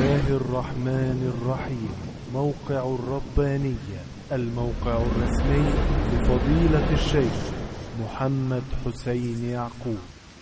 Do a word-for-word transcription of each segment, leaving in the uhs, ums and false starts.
الله الرحمن الرحيم. موقع الربانية، الموقع الرسمي لفضيلة الشيخ محمد حسين يعقوب.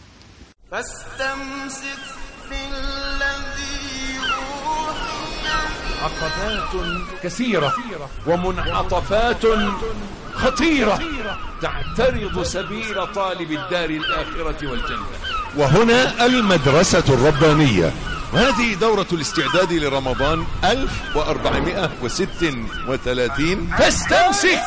فاستمسك بالذي أوحي. عقبات كثيرة ومنعطفات خطيرة تعترض سبيل طالب الدار الآخرة والجنة. وهنا المدرسة الربانية، وهذه دورة الاستعداد لرمضان ألف وأربعمائة وستة وثلاثين. فاستمسك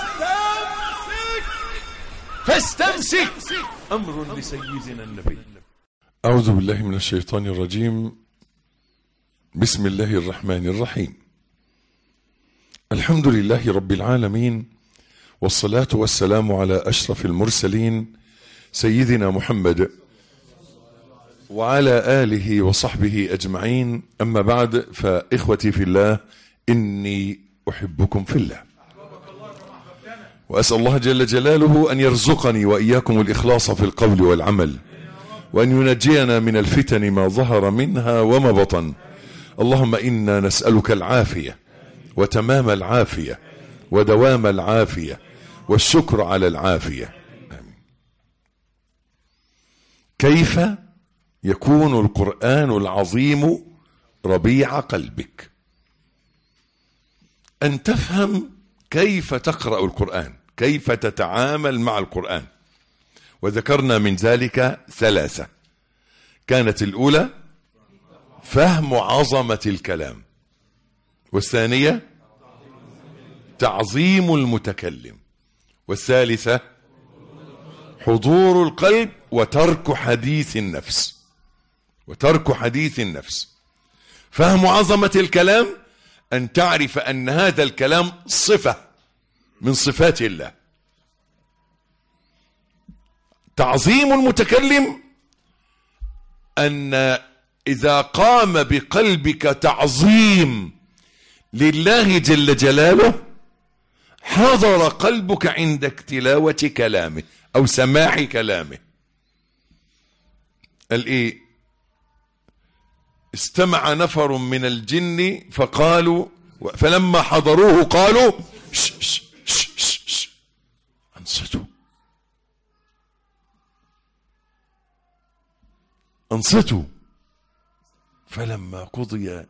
فاستمسك أمر لسيدنا النبي. أعوذ بالله من الشيطان الرجيم. بسم الله الرحمن الرحيم. الحمد لله رب العالمين، والصلاة والسلام على أشرف المرسلين سيدنا محمد وعلى آله وصحبه أجمعين. أما بعد، فإخوتي في الله، إني أحبكم في الله، وأسأل الله جل جلاله أن يرزقني وإياكم الإخلاص في القول والعمل، وأن ينجينا من الفتن ما ظهر منها وما بطن. اللهم إنا نسألك العافية وتمام العافية ودوام العافية والشكر على العافية. آمين. كيف يكون القرآن العظيم ربيع قلبك؟ أن تفهم كيف تقرأ القرآن، كيف تتعامل مع القرآن. وذكرنا من ذلك ثلاثة. كانت الأولى فهم عظمة الكلام، والثانية تعظيم المتكلم، والثالثة حضور القلب وترك حديث النفس وترك حديث النفس. فهم عظمة الكلام أن تعرف أن هذا الكلام صفة من صفات الله. تعظيم المتكلم أن إذا قام بقلبك تعظيم لله جل جلاله، حضر قلبك عند تلاوة كلامه أو سماع كلامه. قال إيه؟ استمع نفر من الجن فقالوا فلما حضروه قالوا ش ش ش ش ش انصتوا انصتوا فلما قضي.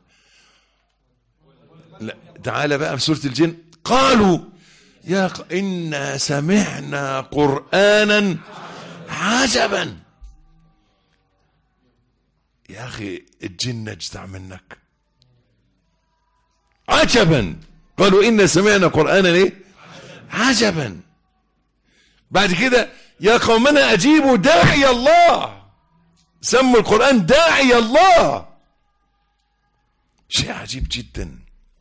لا، تعالى بقى في سورة الجن. قالوا يا ق... إنا سمعنا قرآنا عجبا. يا أخي الجن اجدع منك. عجبا. قالوا إنا سمعنا قرآنا إيه؟ عجبا. بعد كده يا قومنا أجيبوا داعي الله. سموا القرآن داعي الله. شيء عجيب جدا.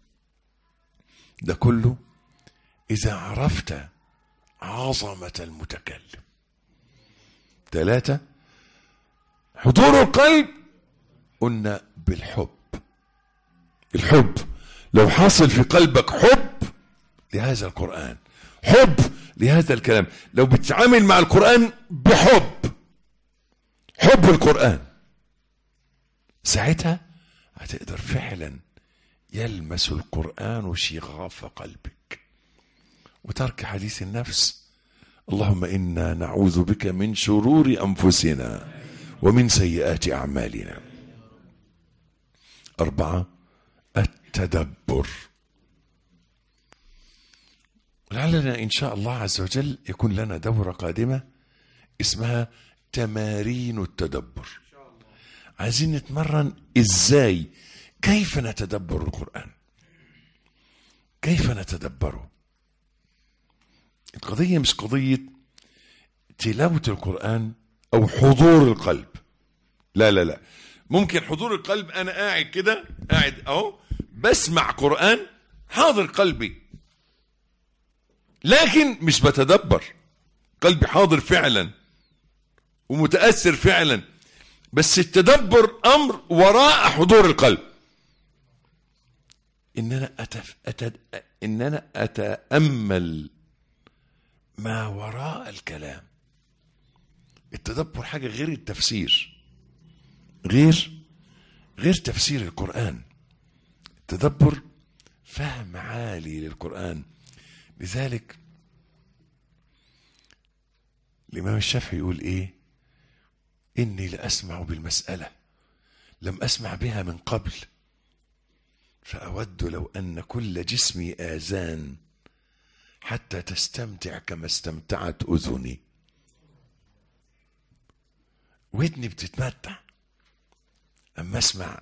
ده كله إذا عرفت عظمة المتكلم. ثلاثة، حضور القلب. قلنا بالحب. الحب لو حصل في قلبك حب لهذا القرآن، حب لهذا الكلام، لو بتتعامل مع القرآن بحب، حب القرآن، ساعتها هتقدر فعلا يلمس القرآن شغاف قلبك. وترك حديث النفس. اللهم إنا نعوذ بك من شرور أنفسنا ومن سيئات أعمالنا. أربعة، التدبر. لعلنا إن شاء الله عز وجل يكون لنا دورة قادمة اسمها تمارين التدبر. عايزين نتمرن إزاي، كيف نتدبر القرآن، كيف نتدبره. القضية مش قضية تلاوة القرآن أو حضور القلب. لا لا لا، ممكن حضور القلب أنا قاعد كده، قاعد أهو بسمع قرآن حاضر قلبي، لكن مش بتدبر. قلبي حاضر فعلا ومتأثر فعلا، بس التدبر أمر وراء حضور القلب. إن أنا أتف... أتد... إن أنا أتأمل ما وراء الكلام. التدبر حاجة غير التفسير، غير غير تفسير القرآن. التدبر فهم عالي للقرآن. لذلك الإمام الشافعي يقول إيه؟ إني لأسمع بالمسألة لم أسمع بها من قبل، فأود لو أن كل جسمي آذان حتى تستمتع كما استمتعت أذني. ودني بتتمتع أما أسمع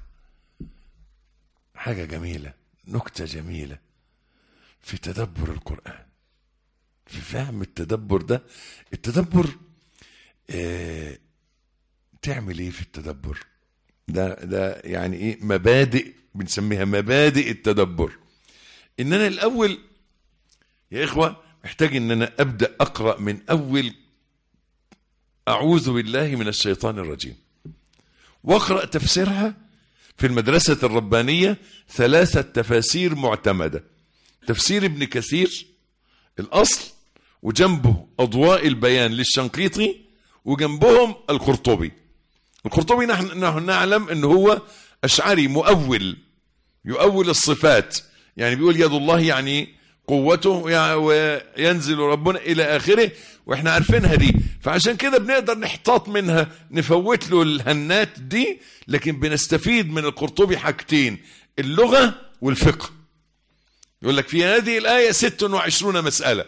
حاجة جميلة، نكتة جميلة في تدبر القرآن، في فهم التدبر ده. التدبر اه تعمل ايه في التدبر ده؟ ده يعني ايه؟ مبادئ بنسميها مبادئ التدبر. ان انا الاول يا اخوة محتاج ان انا ابدأ اقرأ من اول اعوذ بالله من الشيطان الرجيم، واقرأ تفسيرها في المدرسة الربانية. ثلاثة تفاسير معتمدة: تفسير ابن كثير الأصل، وجنبه أضواء البيان للشنقيطي، وجنبهم القرطبي. القرطبي نحن نعلم أنه هو أشعري مؤول، يؤول الصفات، يعني بيقول يد الله يعني قوته وينزل ربنا إلى آخره، وإحنا عارفينها دي، فعشان كده بنقدر نحتاط منها، نفوت له الهنات دي. لكن بنستفيد من القرطبي حاجتين: اللغة والفقه. يقول لك في هذه الآية ست وعشرون مسألة،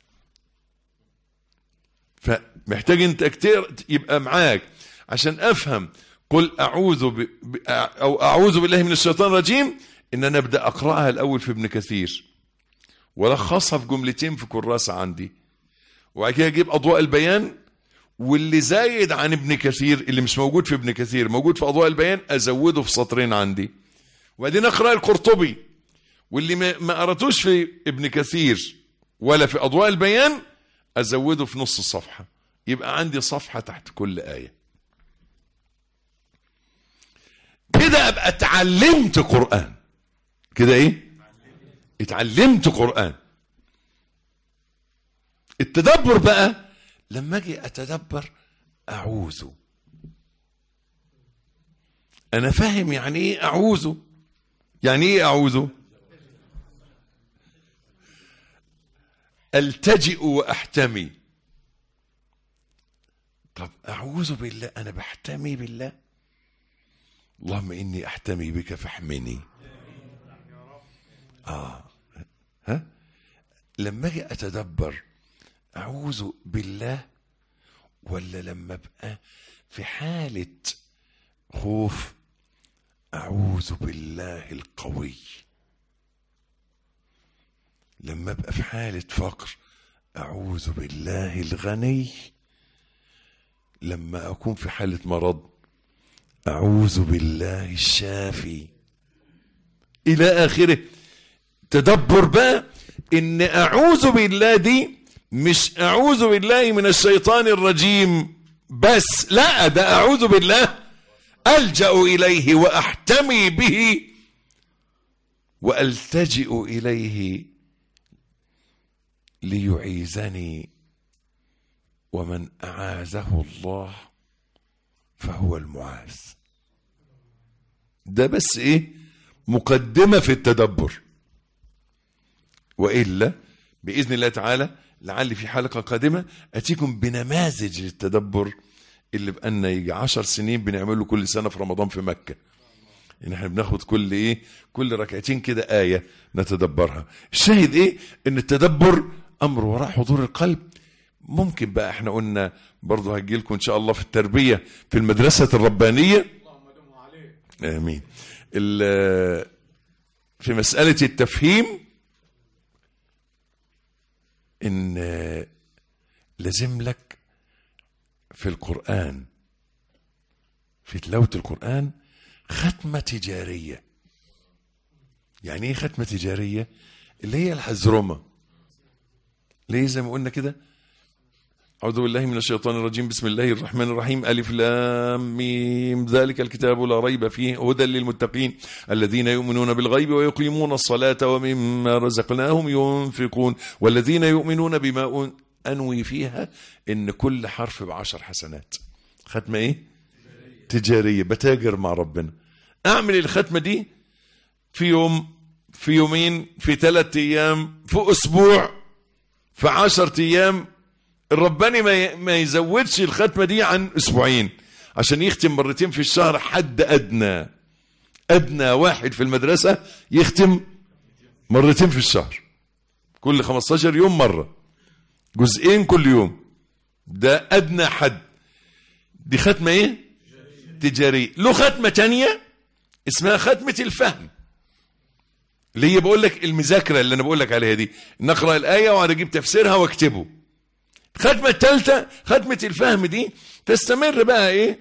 فمحتاج انت كتير يبقى معاك عشان أفهم قل أعوذ ب... أو أعوذ بالله من الشيطان الرجيم، إن أنا أبدأ أقرأها الأول في ابن كثير، ولخصها في جملتين في كراسة عندي، وبعد كده أجيب أضواء البيان، واللي زايد عن ابن كثير اللي مش موجود في ابن كثير موجود في أضواء البيان أزوده في سطرين عندي، وبعدين أقرأ القرطبي، واللي ما قرأتوش في ابن كثير ولا في أضواء البيان أزوده في نص الصفحة، يبقى عندي صفحة تحت كل آية. كده أبقى اتعلمت قرآن. كده إيه؟ اتعلمت قرآن. التدبر بقى لما أجي أتدبر أعوذ، أنا فاهم يعني إيه أعوذ. يعني إيه أعوذ؟ ألتجئ وأحتمي. طب أعوذ بالله، أنا بحتمي بالله. اللهم إني أحتمي بك فاحمني. آه ها لما أجي أتدبر أعوذ بالله، ولا لما أبقى في حالة خوف أعوذ بالله القوي، لما أبقى في حالة فقر أعوذ بالله الغني، لما أكون في حالة مرض أعوذ بالله الشافي، إلى آخره. تدبر بقى إن أعوذ بالله دي مش أعوذ بالله من الشيطان الرجيم بس، لا، ده أعوذ بالله ألجأ إليه وأحتمي به وألتجئ إليه ليعيذني، ومن أعاذه الله فهو المعاذ. ده بس إيه؟ مقدمة في التدبر. وإلا بإذن الله تعالى لعل في حلقة قادمة أتيكم بنماذج للتدبر اللي بقالنا يجي عشر سنين بنعمله كل سنة في رمضان في مكة. إن احنا بناخد كل إيه كل ركعتين كده آية نتدبرها. الشاهد إيه؟ إن التدبر أمر وراء حضور القلب. ممكن بقى احنا قلنا برضو هجيلكم إن شاء الله في التربية في المدرسة الربانية. آمين. في مسألة التفهيم إن لازم لك في القرآن، في تلاوة القرآن، ختمة تجارية. يعني ايه ختمة تجارية؟ اللي هي الحزرمة، ليه زي ما قلنا كده: أعوذ بالله من الشيطان الرجيم، بسم الله الرحمن الرحيم، ألف لام ميم، ذلك الكتاب لا ريب فيه هدى للمتقين الذين يؤمنون بالغيب ويقيمون الصلاة ومما رزقناهم ينفقون والذين يؤمنون بما أنوي فيها إن كل حرف بعشر حسنات. ختمة إيه؟ تجارية، بتاجر مع ربنا. أعمل الختمة دي في يوم في يومين، في ثلاثة ايام، في اسبوع، في عشرة ايام. الرباني ما يزودش الختمة دي عن اسبوعين عشان يختم مرتين في الشهر. حد ادنى ادنى واحد في المدرسة يختم مرتين في الشهر، كل خمستاشر يوم مرة، جزئين كل يوم. ده ادنى حد. دي ختمة ايه؟ تجارية. له ختمة تانية اسمها ختمة الفهم، اللي هي بقول لك المذاكرة اللي انا بقول لك عليها دي، نقرأ الآية وعلى اجيب تفسيرها واكتبه. ختمة الثالثة ختمة الفهم دي تستمر بقى ايه؟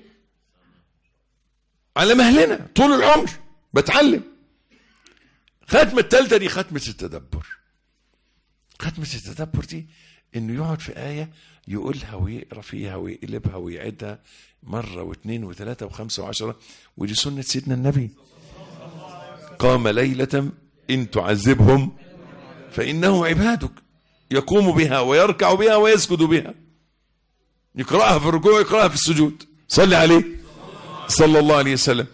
على مهلنا طول العمر بتعلم. ختمة الثالثة دي ختمة التدبر. ختمة التدبر دي انه يقعد في آية يقولها ويقرأ فيها ويقلبها ويعدها مرة واثنين وثلاثة وخمسة وعشرة. ودي سنة سيدنا النبي. قام ليلة إن تعذبهم فإنهم عبادك، يقوم بها ويركع بها ويسجد بها، يقرأها في الركوع ويقرأها في السجود. صلي عليه صلى الله عليه وسلم.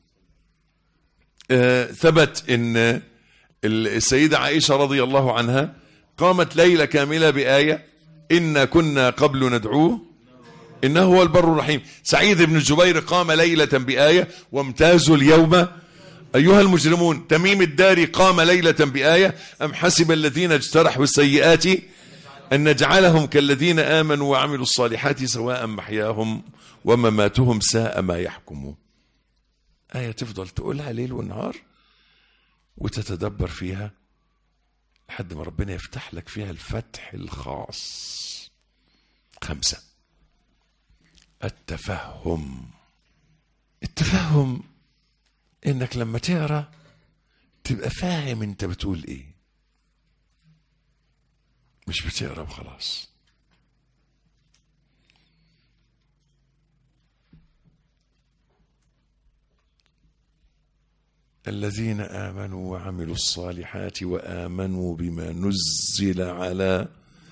آه ثبت ان السيدة عائشة رضي الله عنها قامت ليلة كاملة بآية إنا كنا قبل ندعوه إنه هو البر الرحيم. سعيد بن الجبير قام ليلة بآية وامتازوا اليوم أيها المجرمون. تميم الداري قام ليلة بآية أم حسب الذين اجترحوا السيئات أن نجعلهم كالذين آمنوا وعملوا الصالحات سواء محياهم ومماتهم ساء ما يحكمون. آية تفضل تقولها ليل ونهار وتتدبر فيها لحد ما ربنا يفتح لك فيها الفتح الخاص. خمسة، التفهم. التفهم انك لما تقرأ تبقى فاهم انت بتقول ايه، مش بتقرأ وخلاص. الذين آمنوا وعملوا الصالحات وآمنوا بما نزل على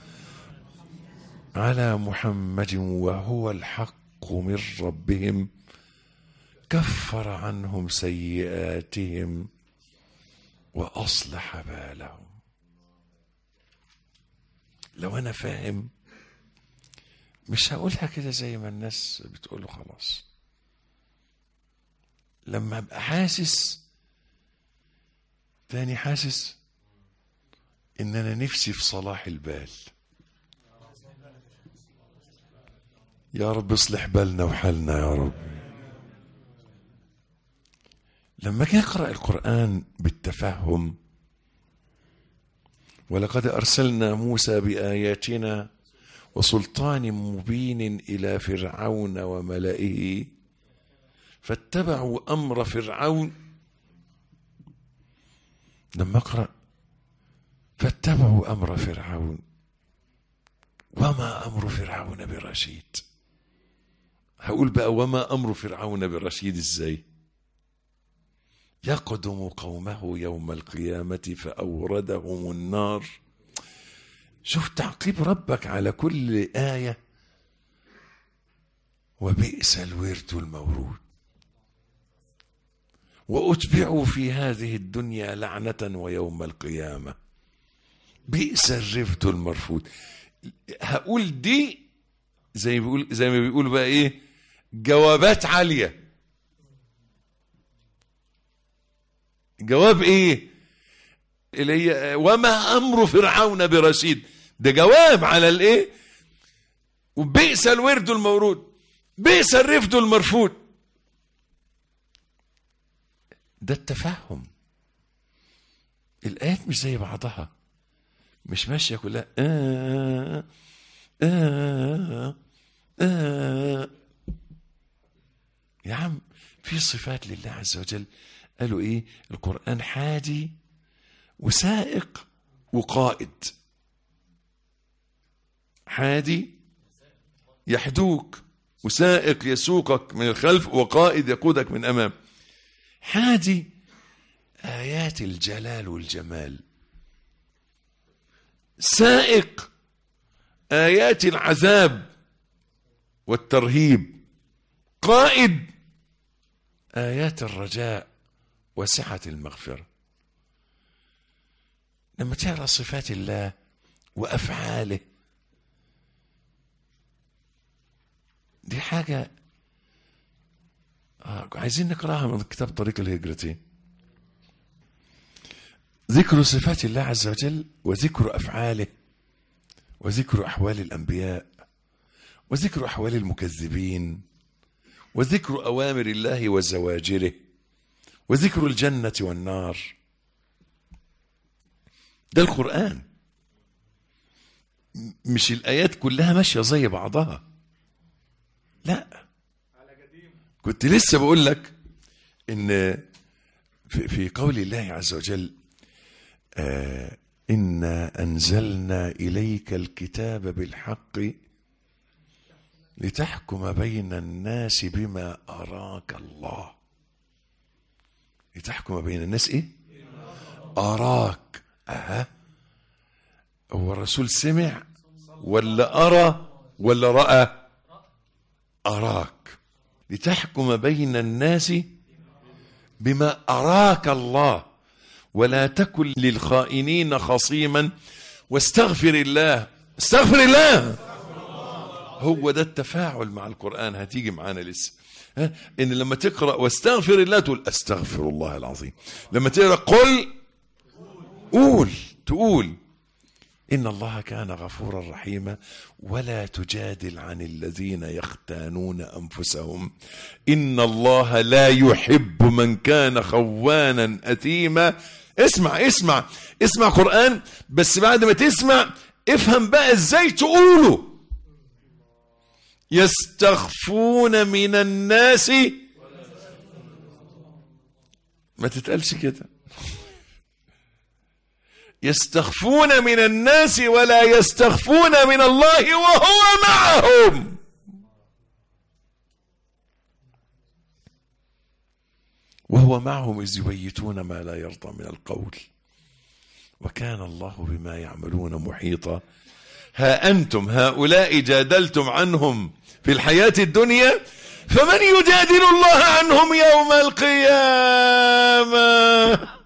على محمد وهو الحق من ربهم كفر عنهم سيئاتهم وأصلح بالهم. لو أنا فاهم مش هقولها كده زي ما الناس بتقوله خلاص. لما أبقى حاسس تاني، حاسس إن أنا نفسي في صلاح البال. يا رب اصلح بالنا وحالنا يا رب. لما أجي أقرأ القرآن بالتفهم، ولقد أرسلنا موسى بآياتنا وسلطان مبين إلى فرعون وملئه فاتبعوا أمر فرعون. لما أقرأ فاتبعوا أمر فرعون وما أمر فرعون برشيد. هقول بقى وما أمر فرعون برشيد إزاي؟ يقدم قومه يوم القيامة فأوردهم النار. شوف تعقيب ربك على كل آية. وبئس الورد المورود وأتبعوا في هذه الدنيا لعنة ويوم القيامة بئس الرفد المرفود. هقول دي زي بيقول زي ما بيقولوا بقى ايه، جوابات عالية. جواب ايه اللي هي وما امر فرعون برشيد؟ ده جواب على الايه. وبئس الورد المورود بئس الرفد المرفود. ده التفهم. الآيات مش زي بعضها، مش ماشية كلها آه آه آه. يا عم في صفات لله عز وجل قالوا ايه؟ القرآن حادي وسائق وقائد. حادي يحدوك، وسائق يسوقك من الخلف، وقائد يقودك من أمام. حادي آيات الجلال والجمال، سائق آيات العذاب والترهيب، قائد آيات الرجاء وسعة المغفرة. لما تقرأ صفات الله وأفعاله دي حاجة آه عايزين نقرأها من كتاب طريق الهجرتين. ذكر صفات الله عز وجل وذكر أفعاله وذكر أحوال الأنبياء وذكر أحوال المكذبين وذكر أوامر الله وزواجره وذكر الجنة والنار. ده القرآن، مش الآيات كلها ماشية زي بعضها، لا. كنت لسه بقول لك إن في قول الله عز وجل آه إنا أنزلنا إليك الكتاب بالحق لتحكم بين الناس بما أراك الله. لتحكم بين الناس إيه؟ أراك. أها، هو الرسول سمع ولا أرى ولا رأى؟ أراك. لتحكم بين الناس بما أراك الله ولا تكن للخائنين خصيما واستغفر الله. استغفر الله. هو ده التفاعل مع القرآن، هتيجي معانا لسه. ها؟ إن لما تقرأ واستغفر الله تقول أستغفر الله العظيم. لما تقرأ قل قول تقول إن الله كان غفورا رحيما ولا تجادل عن الذين يختانون أنفسهم إن الله لا يحب من كان خوانا أثيما. اسمع اسمع اسمع قرآن، بس بعد ما تسمع افهم بقى ازاي تقوله. يستخفون من الناس، ما تتقالش كده. يستخفون من الناس ولا يستخفون من الله وهو معهم. وهو معهم إذ يبيتون ما لا يرضى من القول وكان الله بما يعملون محيطا. ها أنتم هؤلاء جادلتم عنهم في الحياة الدنيا فمن يجادل الله عنهم يوم القيامة.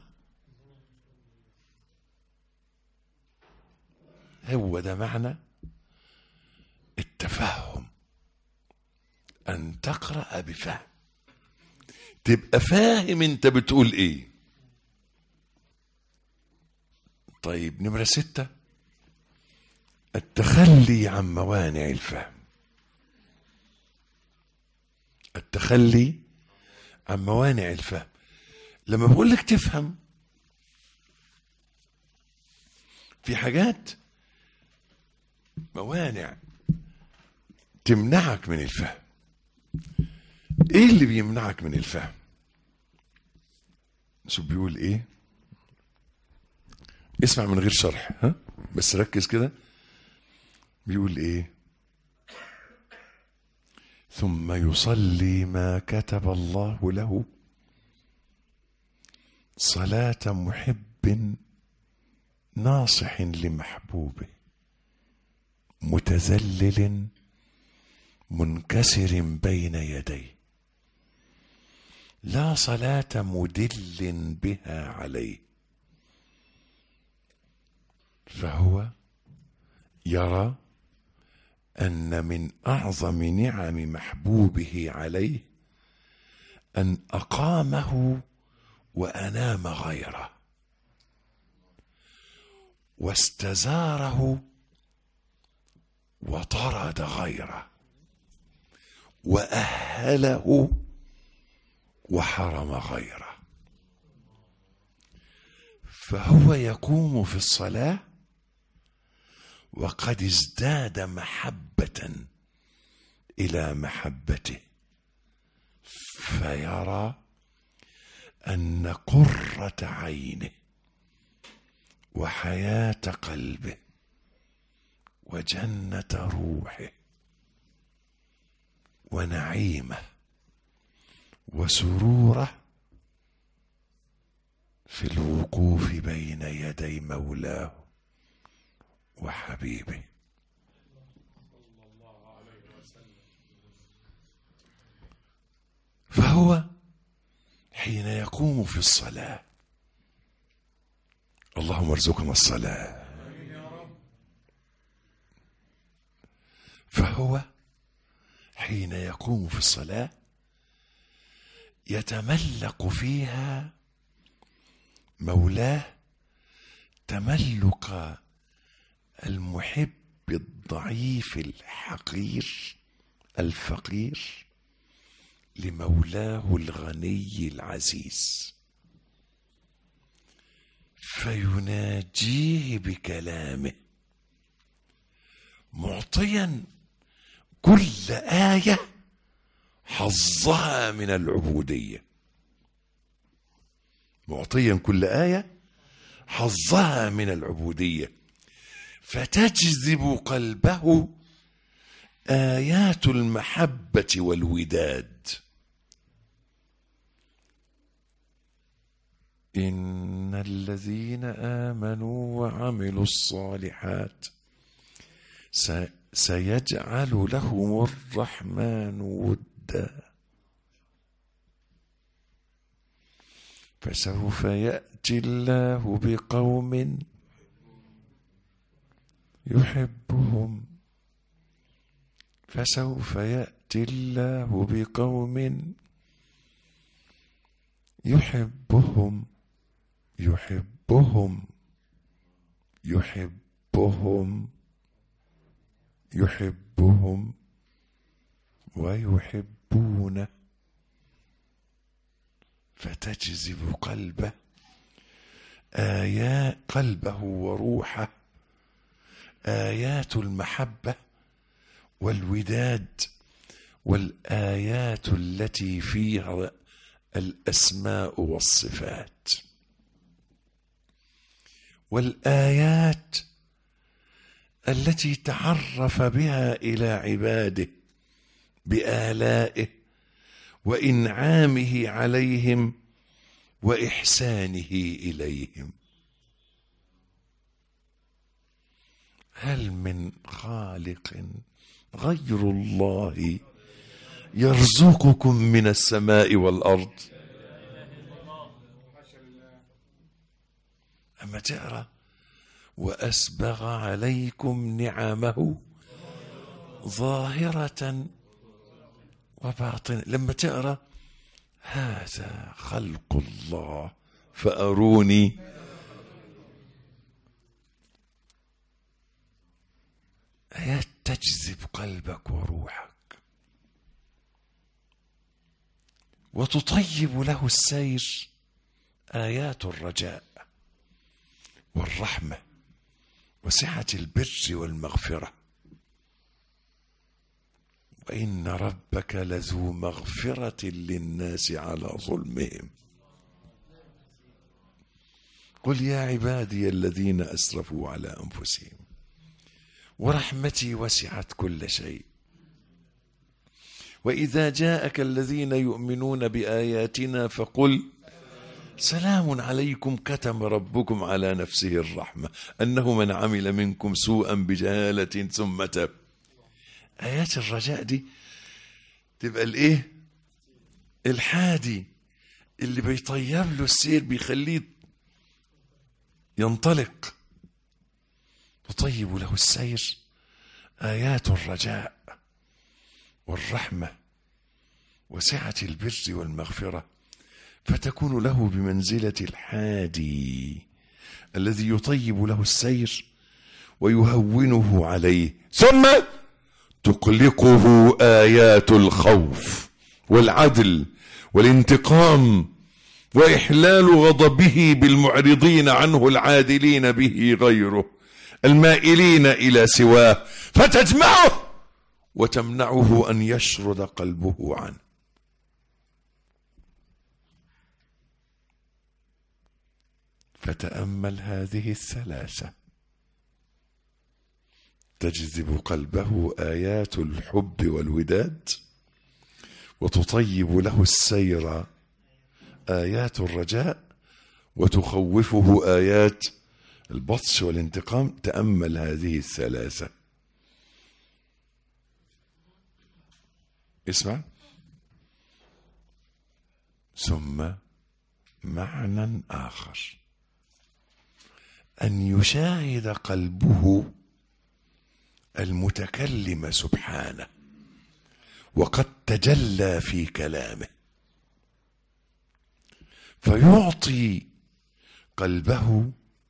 هو ده معنى التفهم، أن تقرأ بفهم، تبقى فاهم انت بتقول ايه. طيب نمرة ستة، التخلي عن موانع الفهم. التخلي عن موانع الفهم. لما بقول لك تفهم، في حاجات موانع تمنعك من الفهم. ايه اللي بيمنعك من الفهم؟ شو بيقول ايه؟ اسمع من غير شرح، ها بس ركز كده. بيقول ايه؟ ثم يصلي ما كتب الله له صلاة محب ناصح لمحبوبه متذلل منكسر بين يديه لا صلاة مدل بها عليه، فهو يرى أن من أعظم نعم محبوبه عليه أن أقامه وأنام غيره واستزاره وطرد غيره وأهله وحرم غيره. فهو يقوم في الصلاة وقد ازداد محبة إلى محبته، فيرى أن قرة عينه وحياة قلبه وجنة روحه ونعيمه وسروره في الوقوف بين يدي مولاه وحبيبه. فهو حين يقوم في الصلاة اللهم ارزقنا الصلاة. فهو حين يقوم في الصلاة يتملق فيها مولاه تملق المحب الضعيف الحقير الفقير لمولاه الغني العزيز، فيناجيه بكلامه معطيا كل آية حظها من العبودية، معطيا كل آية حظها من العبودية، فتجذب قلبه آيات المحبة والوداد. إن الذين آمنوا وعملوا الصالحات سيجعل لهم الرحمن ودا، فسوف يأتي الله بقوم يحبهم فسوف يأتي الله بقوم يحبهم يحبهم يحبهم يحبهم ويحبونه، فتجذب قلبه آيات قلبه وروحه آيات المحبة والوداد، والآيات التي فيها الأسماء والصفات، والآيات التي تعرف بها إلى عباده بآلائه وإنعامه عليهم وإحسانه إليهم. هل من خالق غير الله يرزقكم من السماء والأرض؟ أما تقرأ وأسبغ عليكم نعمه ظاهرة وباطنة، لما تقرأ هذا خلق الله فأروني، آيات تجذب قلبك وروحك وتطيب له السير، آيات الرجاء والرحمة وسعة البر والمغفرة. وإن ربك لذو مغفرة للناس على ظلمهم، قل يا عبادي الذين أسرفوا على أنفسهم ورحمتي وسعت كل شيء، وإذا جاءك الذين يؤمنون بآياتنا فقل سلام عليكم كتب ربكم على نفسه الرحمة أنه من عمل منكم سوءا بجهالة ثم تاب. آيات الرجاء دي تبقى الايه؟ الحادي اللي بيطيب له السير، بيخليه ينطلق، تطيب له السير آيات الرجاء والرحمة وسعة البر والمغفرة، فتكون له بمنزلة الحادي الذي يطيب له السير ويهونه عليه، ثم تقلقه آيات الخوف والعدل والانتقام وإحلال غضبه بالمعرضين عنه العادلين به غيره المائلين إلى سواه، فتجمعه وتمنعه أن يشرد قلبه عنه. فتأمل هذه الثلاثة، تجذب قلبه آيات الحب والوداد، وتطيب له السير آيات الرجاء، وتخوفه آيات البطش والانتقام. تأمل هذه الثلاثة. اسمع. ثم معنى آخر، أن يشاهد قلبه المتكلم سبحانه وقد تجلى في كلامه، فيعطي قلبه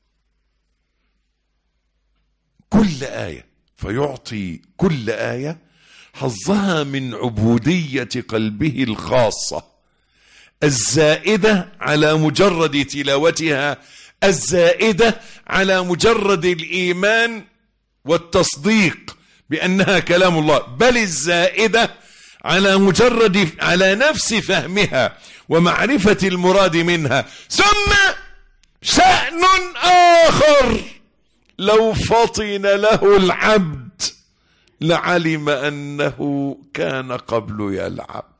كل آية فيعطي كل آية حظها من عبودية قلبه الخاصة الزائدة على مجرد تلاوتها، الزائدة على مجرد الإيمان والتصديق بأنها كلام الله، بل الزائدة على مجرد على نفس فهمها ومعرفة المراد منها. ثم شأن آخر لو فطن له العبد لعلم أنه كان قبل يلعب.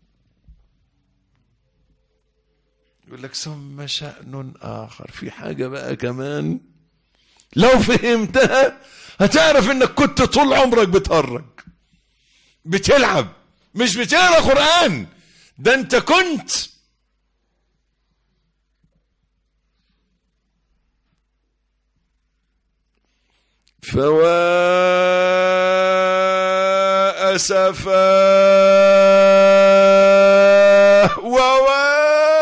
يقول لك ثم شأن آخر، في حاجة بقى كمان لو فهمتها هتعرف انك كنت طول عمرك بتهرج بتلعب، مش بتقرأ قرآن، ده انت كنت فوا أسفا ووا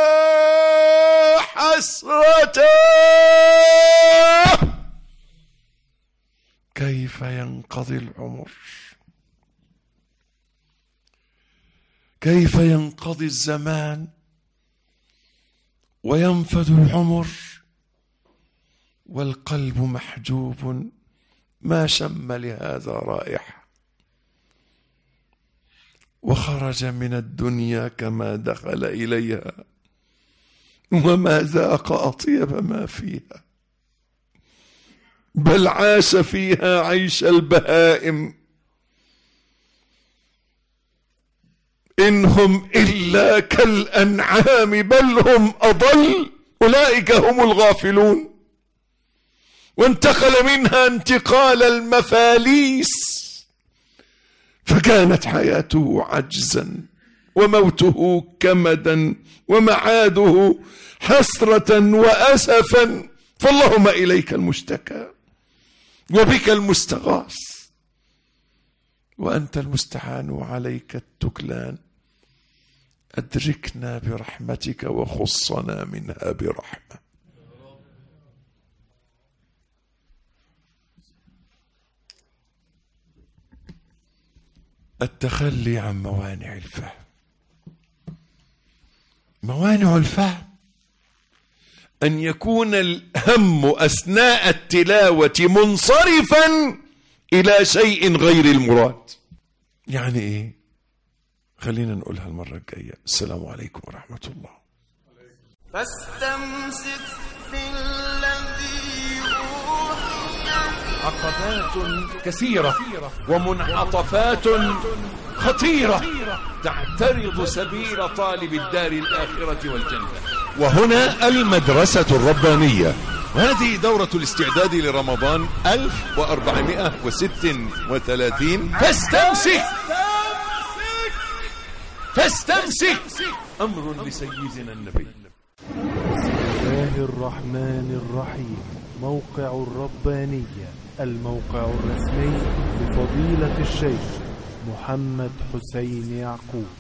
حسرة كيف ينقضي العمر، كيف ينقضي الزمان وينفد العمر والقلب محجوب ما شم لهذا رائحة، وخرج من الدنيا كما دخل إليها وما ذاق أطيب ما فيها، بل عاش فيها عيش البهائم إنهم إلا كالأنعام بل هم أضل أولئك هم الغافلون. وانتقل منها انتقال المفاليس، فكانت حياته عجزا وموته كمدا ومعاده حسرة وأسفا، فاللهم إليك المشتكى وبك المستغاث وأنت المستعان وعليك التكلان، أدركنا برحمتك وخصنا منها برحمة. التخلي عن موانع الفهم. موانع الفهم أن يكون الهم أثناء التلاوة منصرفا إلى شيء غير المراد. يعني إيه؟ خلينا نقولها المرة الجاية. السلام عليكم ورحمة الله. فاستمسك بالذي أوحي. عقبات كثيرة ومنعطفات خطيرة تعترض سبيل طالب الدار الآخرة والجنة. وهنا المدرسة الربانية، وهذه دورة الاستعداد لرمضان ألف وأربعمائة وستة وثلاثين. فاستمسك فاستمسك أمر لسيدنا النبي. بسم الله الرحمن الرحيم. موقع الربانية، الموقع الرسمي لفضيلة الشيخ محمد حسين يعقوب.